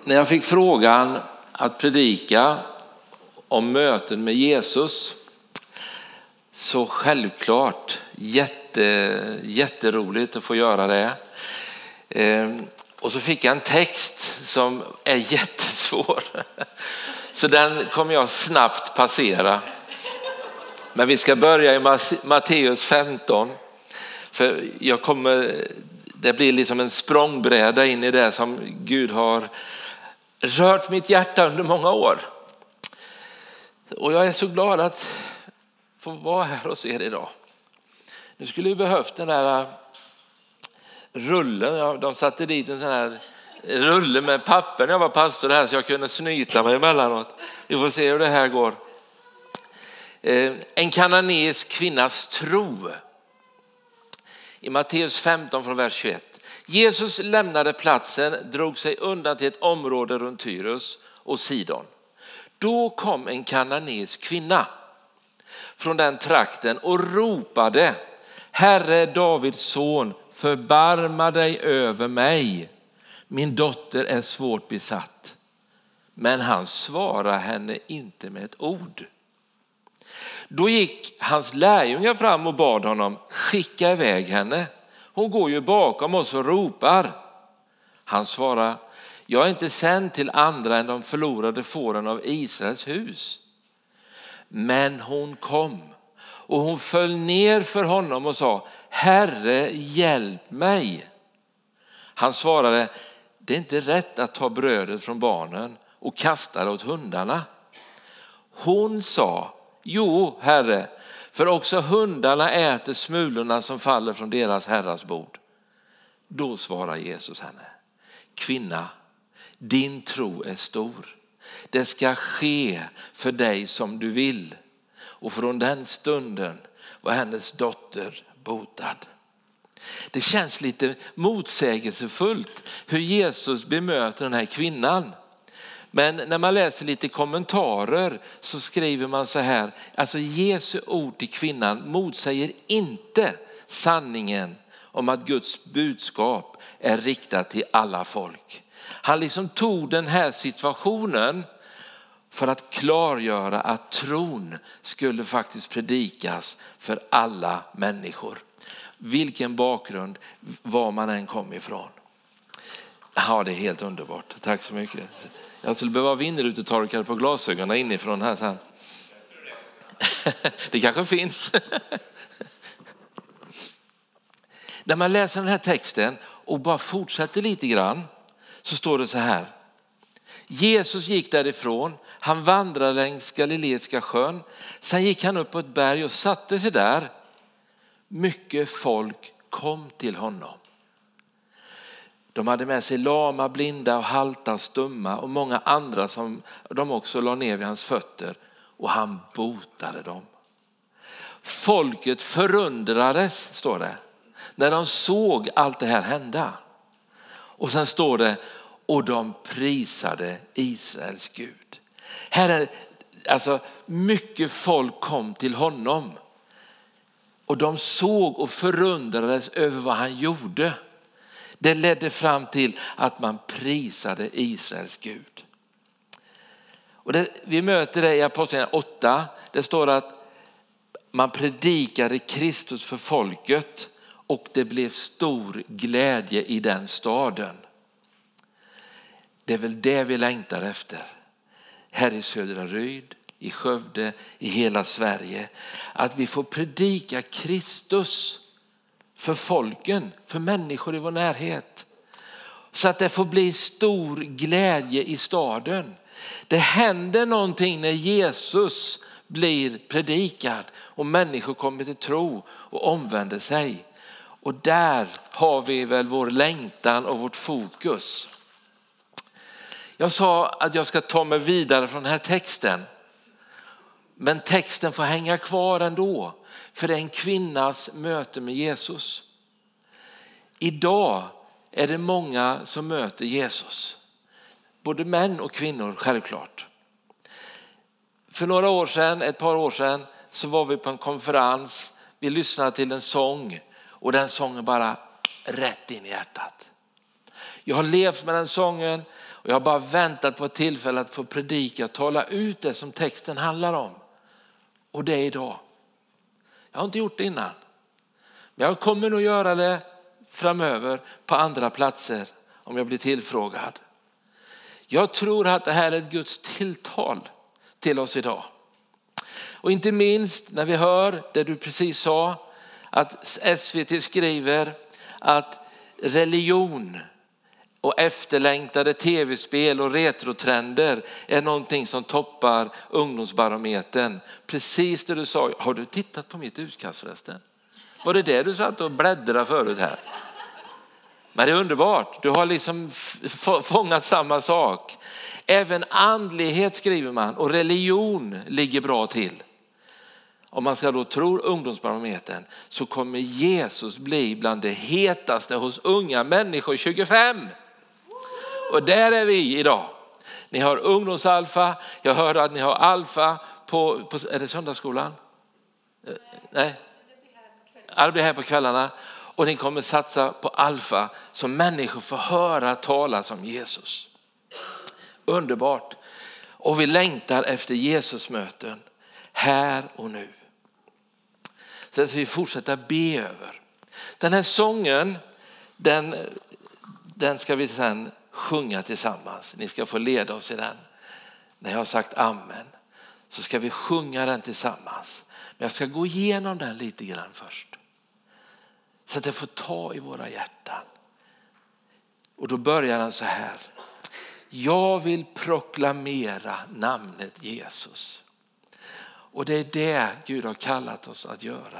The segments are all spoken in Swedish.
När jag fick frågan att predika om möten med Jesus, så självklart jätteroligt att få göra det. Och så fick jag en text som är jättesvår. Så den kommer jag snabbt passera. Men vi ska börja i Matteus 15. För det blir liksom en språngbräda in i det som Gud har rört mitt hjärta under många år. Och jag är så glad att få vara här hos er idag. Nu skulle vi behövt den där rullen. De satte dit en sån här rulle med papper när jag var pastor här, så jag kunde snyta mig emellanåt. Vi får se hur det här går. En kananeisk kvinnas tro. I Matteus 15 från vers 21. Jesus lämnade platsen, drog sig undan till ett område runt Tyrus och Sidon. Då kom en kananeisk kvinna från den trakten och ropade: Herre Davids son, förbarma dig över mig. Min dotter är svårt besatt. Men han svarade henne inte med ett ord. Då gick hans lärjungar fram och bad honom: skicka iväg henne. Hon går ju bakom oss och ropar. Han svarade: jag är inte sänd till andra än de förlorade fåren av Israels hus. Men hon kom och hon föll ner för honom och sa: Herre, hjälp mig. Han svarade: det är inte rätt att ta brödet från barnen och kasta det åt hundarna. Hon sa: jo, Herre, för också hundarna äter smulorna som faller från deras herrars bord. Då svarar Jesus henne: kvinna, din tro är stor. Det ska ske för dig som du vill. Och från den stunden var hennes dotter botad. Det känns lite motsägelsefullt hur Jesus bemöter den här kvinnan. Men när man läser lite kommentarer så skriver man så här: alltså Jesu ord till kvinnan motsäger inte sanningen om att Guds budskap är riktat till alla folk. Han liksom tog den här situationen för att klargöra att tron skulle faktiskt predikas för alla människor. Vilken bakgrund, var man än kom ifrån. Ja, det är helt underbart. Tack så mycket. Jag skulle behöva vindrutetorkare på glasögonen inifrån här sen. Det kanske finns. När man läser den här texten och bara fortsätter lite grann, så står det så här: Jesus gick därifrån, han vandrade längs Galileiska sjön. Sen gick han upp på ett berg och satte sig där. Mycket folk kom till honom. De hade med sig lama, blinda och halta, stumma och många andra som de också la ner vid hans fötter, och han botade dem. Folket förundrades, står det, när de såg allt det här hända. Och sen står det: och de prisade Israels Gud. Här är alltså mycket folk kom till honom. Och de såg och förundrades över vad han gjorde. Det ledde fram till att man prisade Israels Gud. Och vi möter det i Apostlagärningarna 8. Det står att man predikade Kristus för folket och det blev stor glädje i den staden. Det är väl det vi längtar efter. Här i Södra Ryd, i Skövde, i hela Sverige. Att vi får predika Kristus för folken, för människor i vår närhet. Så att det får bli stor glädje i staden. Det händer någonting när Jesus blir predikad och människor kommer till tro och omvänder sig. Och där har vi väl vår längtan och vårt fokus. Jag sa att jag ska ta mig vidare från den här texten. Men texten får hänga kvar ändå. För det är en kvinnas möte med Jesus. Idag är det många som möter Jesus. Både män och kvinnor, självklart. För några år sedan, ett par år sedan, så var vi på en konferens. Vi lyssnade till en sång. Och den sången bara rätt in i hjärtat. Jag har levt med den sången. Och jag har bara väntat på ett tillfälle att få predika och tala ut det som texten handlar om. Och det är idag. Jag har inte gjort det innan. Men jag kommer nog göra det framöver på andra platser om jag blir tillfrågad. Jag tror att det här är ett Guds tilltal till oss idag. Och inte minst när vi hör det du precis sa, att SVT skriver att religion och efterlängtade tv-spel och retrotrender är någonting som toppar ungdomsbarometern. Precis det du sa. Har du tittat på mitt utkast förresten? Var det du satt och bläddrade förut här? Men det är underbart. Du har liksom fångat samma sak. Även andlighet skriver man och religion ligger bra till. Om man ska då tro ungdomsbarometern så kommer Jesus bli bland det hetaste hos unga människor 25. Och där är vi idag. Ni har ungdomsalfa. Jag hörde att ni har alfa på är det söndagsskolan? Nej. Det blir här på kvällarna. Och ni kommer satsa på alfa så människor får höra talas om Jesus. Underbart. Och vi längtar efter Jesusmöten här och nu. Sen ska vi fortsätta be över. Den här sången, den ska vi sen sjunga tillsammans. Ni ska få leda oss i den. När jag har sagt amen så ska vi sjunga den tillsammans. Men jag ska gå igenom den lite grann först. Så att det får ta i våra hjärtan. Och då börjar den så här. Jag vill proklamera namnet Jesus. Och det är det Gud har kallat oss att göra.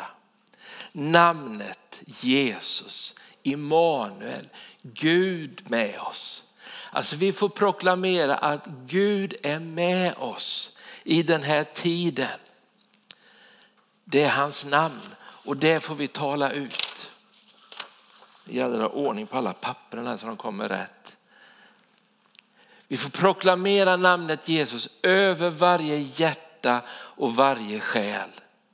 Namnet Jesus, Immanuel, Gud med oss. Alltså vi får proklamera att Gud är med oss i den här tiden. Det är hans namn och det får vi tala ut. Det gäller att ha ordning på alla papperna så de kommer rätt. Vi får proklamera namnet Jesus över varje hjärta och varje själ.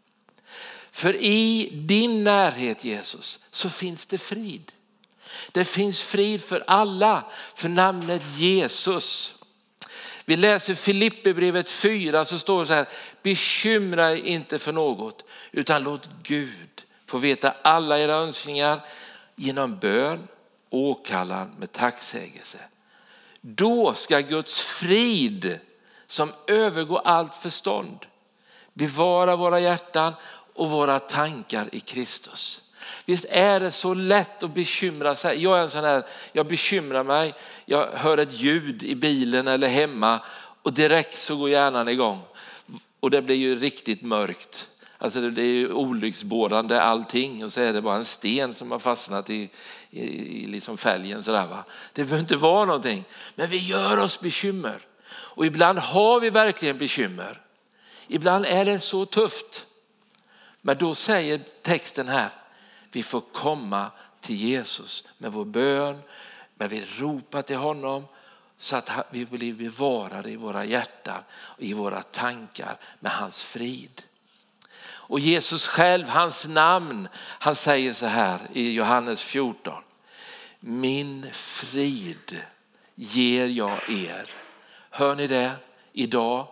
För i din närhet Jesus så finns det frid. Det finns frid för alla för namnet Jesus. Vi läser Filippibrevet 4 så står det så här. Bekymra er inte för något utan låt Gud få veta alla era önskningar genom bön åkallan med tacksägelse. Då ska Guds frid som övergår allt förstånd bevara våra hjärtan och våra tankar i Kristus. Visst är det så lätt att bekymra sig. Jag är en sån här, jag bekymrar mig. Jag hör ett ljud i bilen eller hemma och direkt så går hjärnan igång. Och det blir ju riktigt mörkt. Alltså det är ju olycksbådande allting och så är det bara en sten som har fastnat i liksom fälgen sådär va. Det behöver inte vara någonting. Men vi gör oss bekymmer. Och ibland har vi verkligen bekymmer. Ibland är det så tufft. Men då säger texten här. Vi får komma till Jesus med vår bön. Men vi ropar till honom. Så att vi blir bevarade i våra hjärtan. Och i våra tankar med hans frid. Och Jesus själv, hans namn, han säger så här i Johannes 14. Min frid ger jag er. Hör ni det idag?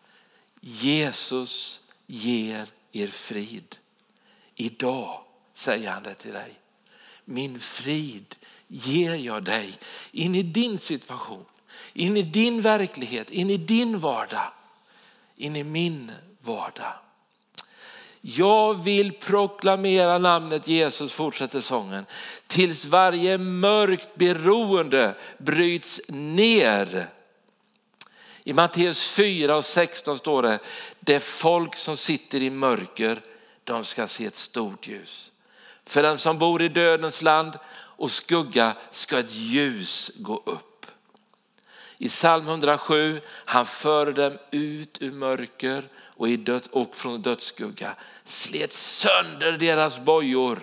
Jesus ger er frid. Idag säger han det till dig. Min frid ger jag dig in i din situation. In i din verklighet, in i din vardag. In i min vardag. Jag vill proklamera namnet Jesus, fortsätter sången, tills varje mörkt beroende bryts ner. I Matteus 4 och 16 står det, det folk som sitter i mörker, de ska se ett stort ljus. För den som bor i dödens land och skugga ska ett ljus gå upp. I psalm 107, han för dem ut ur mörker och från dödsskugga. Slet sönder deras bojor.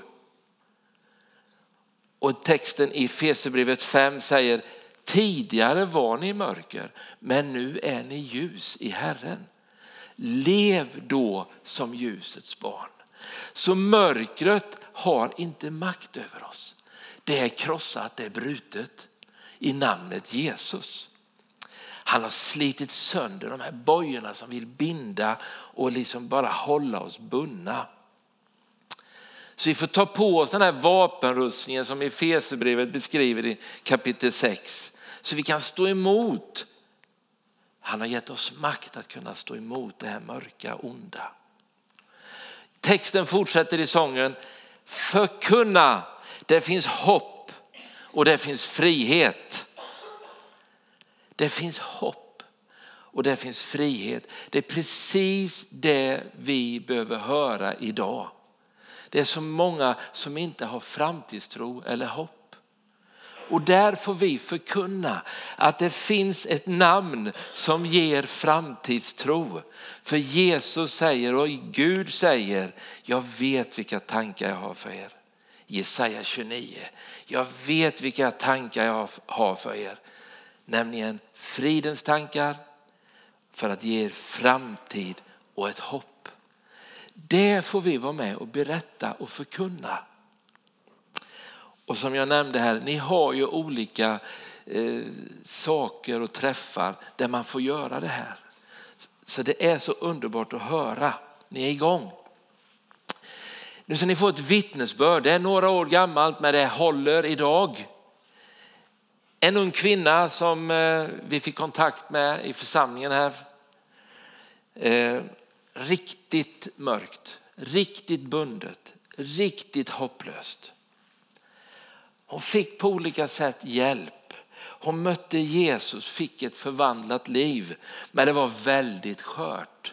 Och texten i Efesierbrevet 5 säger, tidigare var ni i mörker, men nu är ni ljus i Herren. Lev då som ljusets barn. Så mörkret har inte makt över oss. Det är krossat, det är brutet i namnet Jesus. Han har slitit sönder de här bojorna som vill binda och liksom bara hålla oss bundna. Så vi får ta på oss den här vapenrustningen som Efesierbrevet beskriver i kapitel 6. Så vi kan stå emot. Han har gett oss makt att kunna stå emot det här mörka, onda. Texten fortsätter i sången. Förkunna, det finns hopp och det finns frihet. Det finns hopp och det finns frihet. Det är precis det vi behöver höra idag. Det är så många som inte har framtidstro eller hopp. Och där får vi förkunna att det finns ett namn som ger framtidstro. För Jesus säger och Gud säger, jag vet vilka tankar jag har för er. Jesaja 29. Jag vet vilka tankar jag har för er. Nämligen fridens tankar för att ge er framtid och ett hopp. Det får vi vara med och berätta och förkunna. Och som jag nämnde här, ni har ju olika saker och träffar där man får göra det här. Så det är så underbart att höra. Ni är igång. Nu ska ni få ett vittnesbörd. Det är några år gammalt men det håller idag. En ung kvinna som vi fick kontakt med i församlingen här. Riktigt mörkt, riktigt bundet, riktigt hopplöst. Hon fick på olika sätt hjälp. Hon mötte Jesus, fick ett förvandlat liv. Men det var väldigt skört.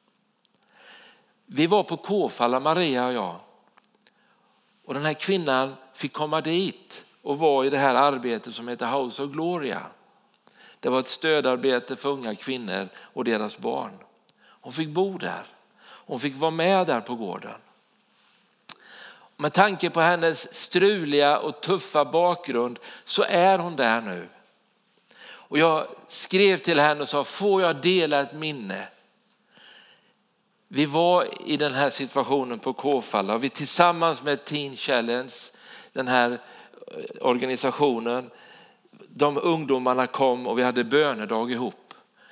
Vi var på Kåfalla, Maria och jag. Och den här kvinnan fick komma dit och var i det här arbetet som heter House of Gloria. Det var ett stödarbete för unga kvinnor och deras barn. Hon fick bo där. Hon fick vara med där på gården. Med tanke på hennes struliga och tuffa bakgrund så är hon där nu. Och jag skrev till henne och sa, får jag dela ett minne? Vi var i den här situationen på Kåfalla och vi tillsammans med Teen Challenge, den här organisationen, de ungdomarna kom och vi hade bönedag ihop.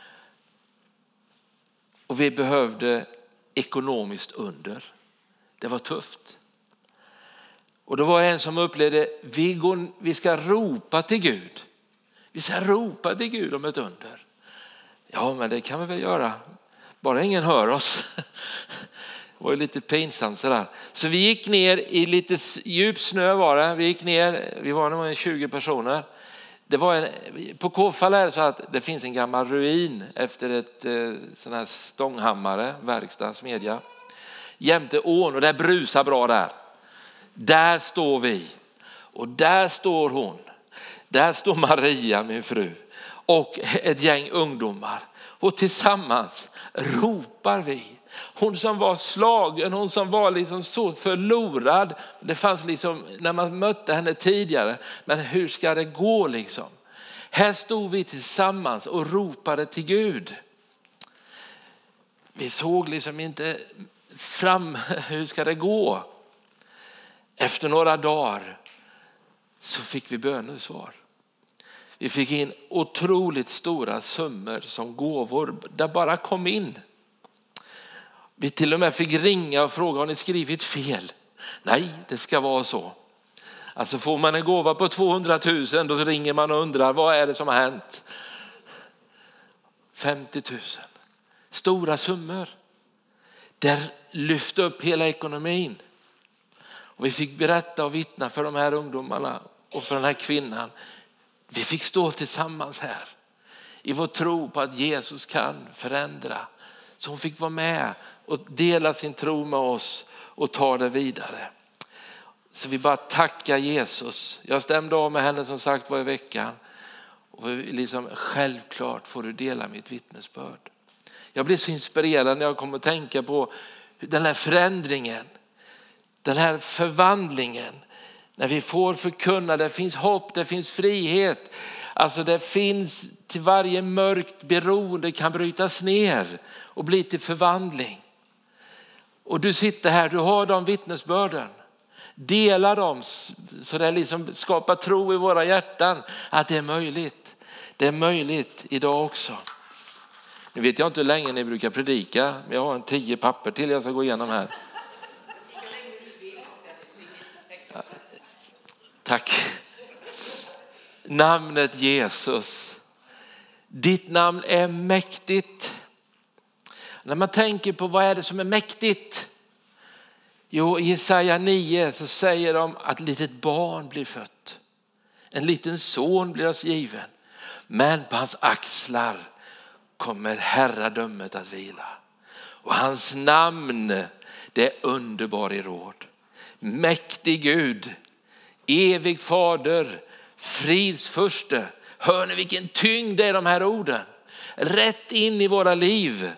Och vi behövde ekonomiskt under. Det var tufft. Och då var en som upplevde, vi ska ropa till Gud. Vi ska ropa till Gud om ett under. Ja, men det kan vi väl göra. Bara ingen hör oss. Det var ju lite pinsamt sådär. Så vi gick ner i lite djup snö var det. Vi var nog 20 personer. Det var på Kåfalla är det så att det finns en gammal ruin efter ett sån här stånghammare, verkstad, smedja. Jämte ån och det brusar bra där. Där står vi och där står hon. Där står Maria, min fru, och ett gäng ungdomar. Och tillsammans ropar vi. Hon som var slagen, hon som var liksom så förlorad. Det fanns liksom, när man mötte henne tidigare, men hur ska det gå liksom? Här stod vi tillsammans och ropade till Gud. Vi såg liksom inte fram, hur ska det gå? Efter några dagar så fick vi bönesvar. Vi fick in otroligt stora summor som gåvor. Det bara kom in. Vi till och med fick ringa och fråga, har ni skrivit fel? Nej, det ska vara så. Alltså får man en gåva på 200 000 då ringer man och undrar, vad är det som har hänt? 50 000. Stora summor. Där lyfte upp hela ekonomin. Och vi fick berätta och vittna för de här ungdomarna och för den här kvinnan. Vi fick stå tillsammans här i vår tro på att Jesus kan förändra. Så hon fick vara med och dela sin tro med oss och ta det vidare. Så vi bara tackar Jesus. Jag stämde av med henne som sagt var i veckan. Och liksom, självklart får du dela mitt vittnesbörd. Jag blir så inspirerad när jag kommer att tänka på den här förändringen. Den här förvandlingen. När vi får förkunna, det finns hopp, det finns frihet. Alltså det finns till varje mörkt beroende kan brytas ner och bli till förvandling. Och du sitter här, du har de vittnesbörden. Dela dem så det liksom skapar tro i våra hjärtan att det är möjligt. Det är möjligt idag också. Nu vet jag inte hur länge ni brukar predika, men jag har 10 papper till jag ska gå igenom här. Tack. Namnet Jesus. Ditt namn är mäktigt. När man tänker på vad är det som är mäktigt? Jo, i Jesaja 9 så säger de att ett litet barn blir fött. En liten son blir oss given. Men på hans axlar kommer herradömet att vila. Och hans namn, det är underbar i råd. Mäktig Gud, evig fader, fridsförste. Hör ni vilken tyngd det är de här orden? Rätt in i våra liv.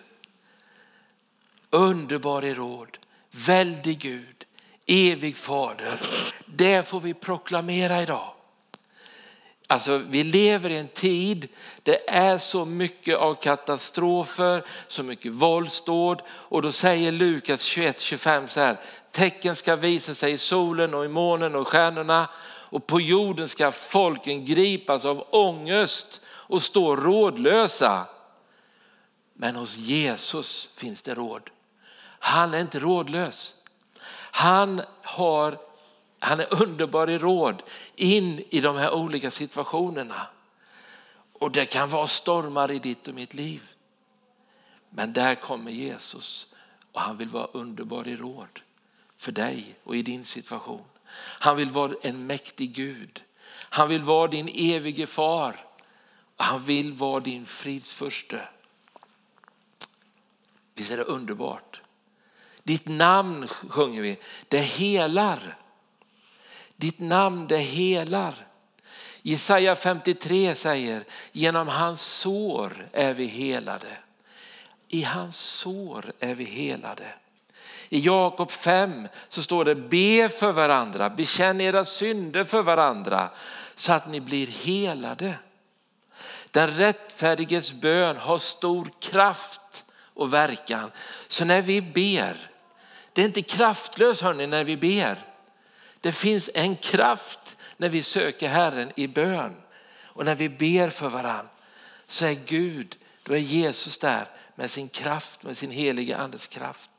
Underbar i råd, väldig Gud, evig fader. Det får vi proklamera idag. Alltså vi lever i en tid, det är så mycket av katastrofer, så mycket våldsdåd. Och då säger Lukas 21-25 så här: tecken ska visa sig i solen och i månen och stjärnorna. Och på jorden ska folken gripas av ångest och stå rådlösa. Men hos Jesus finns det råd. Han är inte rådlös. Han är underbar i råd in i de här olika situationerna. Och det kan vara stormar i ditt och mitt liv. Men där kommer Jesus och han vill vara underbar i råd för dig och i din situation. Han vill vara en mäktig Gud. Han vill vara din evige far. Och han vill vara din fridsförste. Visst är det underbart? Ditt namn sjunger vi, det helar. Ditt namn det helar. Jesaja 53 säger, genom hans sår är vi helade. I hans sår är vi helade. I Jakob 5 så står det, be för varandra, bekänn era synder för varandra så att ni blir helade. Den rättfärdiges bön har stor kraft och verkan. Så när vi ber, det är inte kraftlöst hörni när vi ber. Det finns en kraft när vi söker Herren i bön. Och när vi ber för varandra så är Gud, då är Jesus där med sin kraft, med sin heliga andes kraft.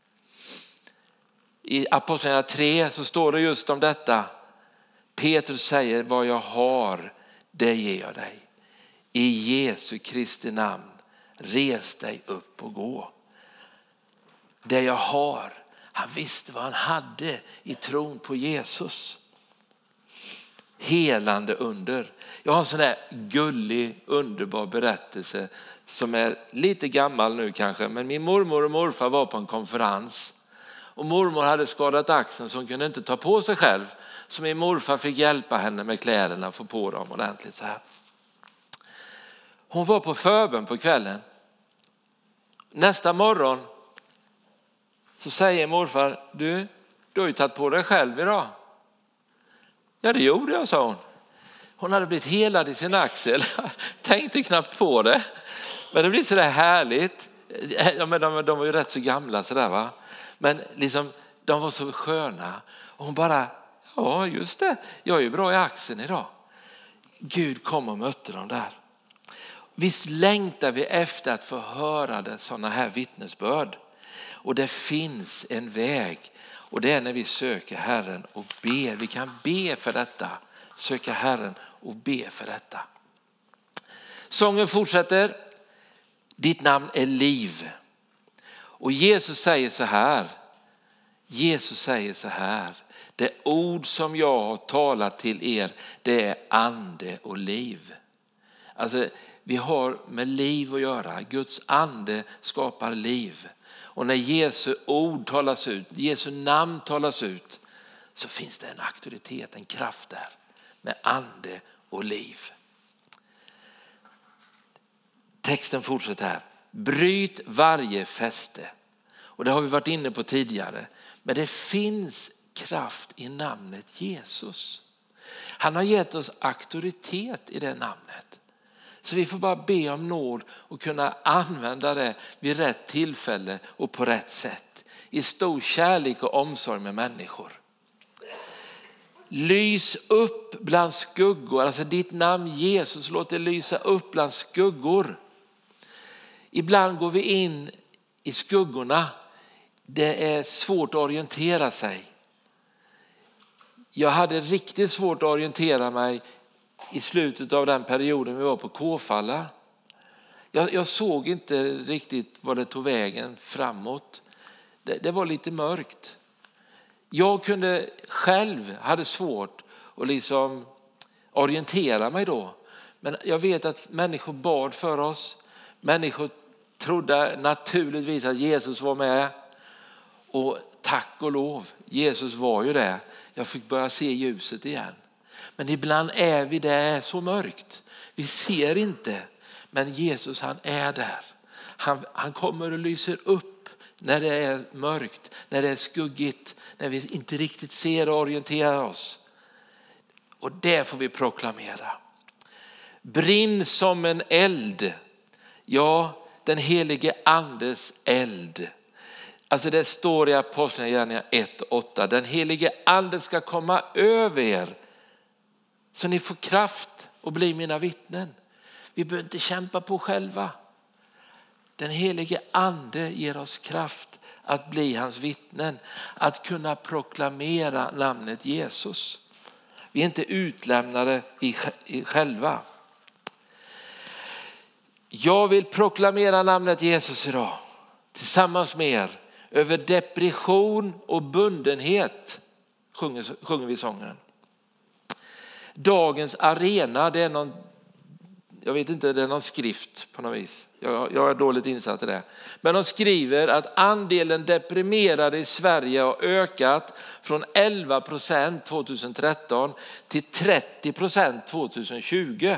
I Apostlagärningarna 3 så står det just om detta. Petrus säger, vad jag har, det ger jag dig. I Jesu Kristi namn, res dig upp och gå. Det jag har, han visste vad han hade i tron på Jesus. Helande under. Jag har en sån där gullig, underbar berättelse som är lite gammal nu kanske. Men min mormor och morfar var på en konferens. Och mormor hade skadat axeln så hon kunde inte ta på sig själv. Så min morfar fick hjälpa henne med kläderna, få på dem ordentligt så här. Hon var på förbön på kvällen. Nästa morgon så säger morfar, du har ju tagit på dig själv idag. Ja det gjorde jag, sa hon. Hon hade blivit helad i sin axel. Tänkte knappt på det. Men det blir så där härligt. De var ju rätt så gamla sådär va. Men liksom, de var så sköna. Och hon bara, ja just det, jag är ju bra i axeln idag. Gud kom och mötte dem där. Visst längtar vi efter att få höra sådana här vittnesbörd. Och det finns en väg. Och det är när vi söker Herren och ber. Vi kan be för detta. Söka Herren och be för detta. Sången fortsätter. Ditt namn är liv. Och Jesus säger så här. Det ord som jag har talat till er, det är ande och liv. Alltså vi har med liv att göra. Guds ande skapar liv. Och när Jesu ord talas ut, Jesu namn talas ut, så finns det en auktoritet, en kraft där. Med ande och liv. Texten fortsätter här. Bryt varje fäste. Och det har vi varit inne på tidigare. Men det finns kraft i namnet Jesus. Han har gett oss auktoritet i det namnet. Så vi får bara be om nåd och kunna använda det vid rätt tillfälle och på rätt sätt. I stor kärlek och omsorg med människor. Lys upp bland skuggor. Alltså ditt namn Jesus, låt det lysa upp bland skuggor. Ibland går vi in i skuggorna. Det är svårt att orientera sig. Jag hade riktigt svårt att orientera mig i slutet av den perioden vi var på Kåfalla. Jag såg inte riktigt vad det tog vägen framåt. Det var lite mörkt. Jag kunde själv, hade svårt att liksom orientera mig då. Men jag vet att människor bad för oss. Människor trodde naturligtvis att Jesus var med. Och tack och lov, Jesus var ju där. Jag fick börja se ljuset igen. Men ibland är vi där så mörkt. Vi ser inte. Men Jesus, han är där. Han kommer och lyser upp när det är mörkt. När det är skuggigt. När vi inte riktigt ser och orienterar oss. Och det får vi proklamera. Brinn som en eld. Ja, den helige andes eld. Alltså det står i Apostlagärningarna 1:8. Den helige ande ska komma över er. Så ni får kraft att bli mina vittnen. Vi behöver inte kämpa på själva. Den helige ande ger oss kraft att bli hans vittnen. Att kunna proklamera namnet Jesus. Vi är inte utlämnade i själva. Jag vill proklamera namnet Jesus idag. Tillsammans med er. Över depression och bundenhet sjunger vi sången. Dagens arena, det är någon, jag vet inte, det är någon skrift på något vis. Jag är dåligt insatt i det. Men de skriver att andelen deprimerade i Sverige har ökat från 11% 2013 till 30% 2020.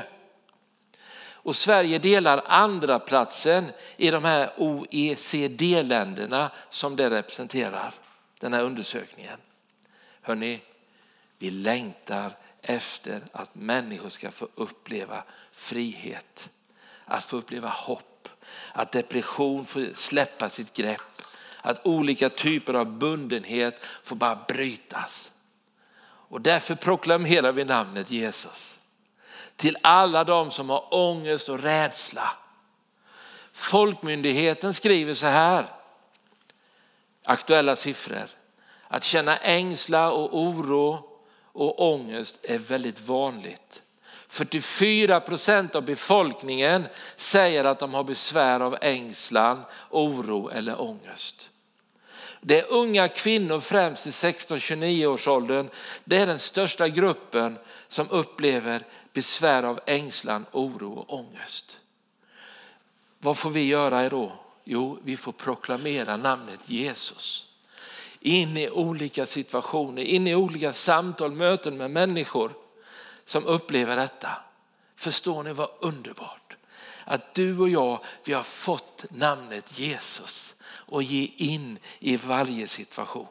Och Sverige delar andra platsen i de här OECD-länderna som det representerar, den här undersökningen. Hörrni, vi längtar efter att människor ska få uppleva frihet. Att få uppleva hopp. Att depression får släppa sitt grepp. Att olika typer av bundenhet får bara brytas. Och därför proklamerar vi namnet Jesus. Till alla de som har ångest och rädsla. Folkmyndigheten skriver så här. Aktuella siffror. Att känna ängsla och oro och ångest är väldigt vanligt. 44% av befolkningen säger att de har besvär av ängslan, oro eller ångest. Det är unga kvinnor främst i 16-29 års åldern. Det är den största gruppen som upplever besvär av ängslan, oro och ångest. Vad får vi göra då? Jo, vi får proklamera namnet Jesus. In i olika situationer, in i olika samtal, möten med människor som upplever detta. Förstår ni vad underbart? Att du och jag, vi har fått namnet Jesus och ge in i varje situation.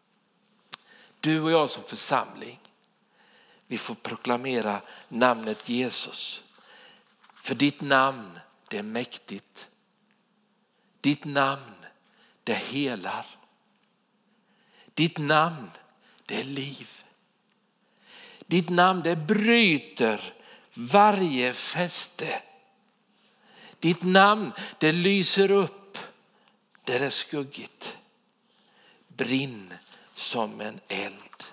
Du och jag som församling, vi får proklamera namnet Jesus. För ditt namn, det är mäktigt. Ditt namn, det helar. Ditt namn, det är liv. Ditt namn, det bryter varje fäste. Ditt namn, det lyser upp där det är skuggigt. Brinn som en eld.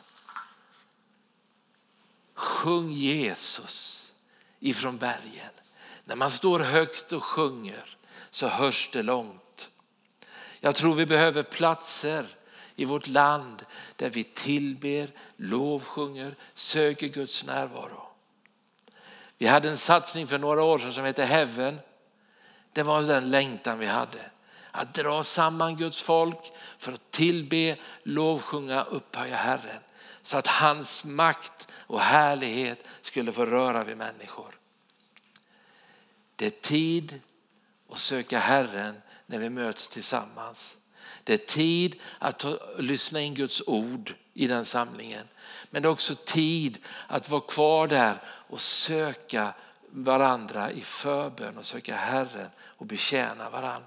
Sjung Jesus ifrån bergen. När man står högt och sjunger så hörs det långt. Jag tror vi behöver platser i vårt land där vi tillber, lovsjunger, söker Guds närvaro. Vi hade en satsning för några år sedan som heter Heaven. Det var den längtan vi hade. Att dra samman Guds folk för att tillbe, lovsjunga, upphöja Herren. Så att hans makt och härlighet skulle få röra vid människor. Det är tid att söka Herren när vi möts tillsammans. Det är tid att lyssna in Guds ord i den samlingen. Men det är också tid att vara kvar där och söka varandra i förbön och söka Herren och betjäna varandra.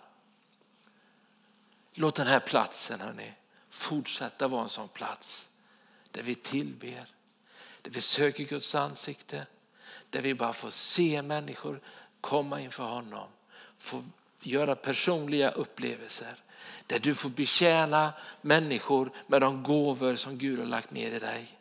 Låt den här platsen, hörni, fortsätta vara en sån plats där vi tillber, Där vi söker Guds ansikte. Där vi bara får se människor komma inför honom. Få göra personliga upplevelser. Där du får betjäna människor med de gåvor som Gud har lagt ner i dig.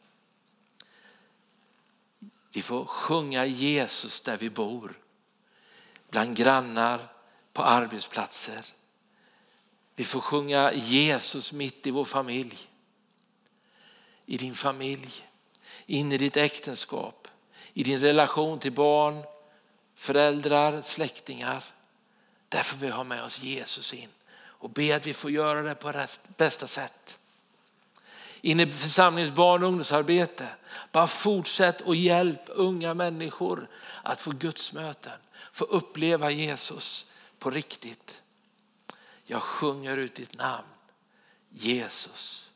Vi får sjunga Jesus där vi bor. Bland grannar, på arbetsplatser. Vi får sjunga Jesus mitt i vår familj. I din familj. In i ditt äktenskap. I din relation till barn, föräldrar, släktingar. Där får vi ha med oss Jesus in. Och be att vi får göra det på bästa sätt. In i församlingsbarn och ungdomsarbete. Bara fortsätt och hjälp unga människor att få gudsmöten. Få uppleva Jesus på riktigt. Jag sjunger ut ditt namn. Jesus.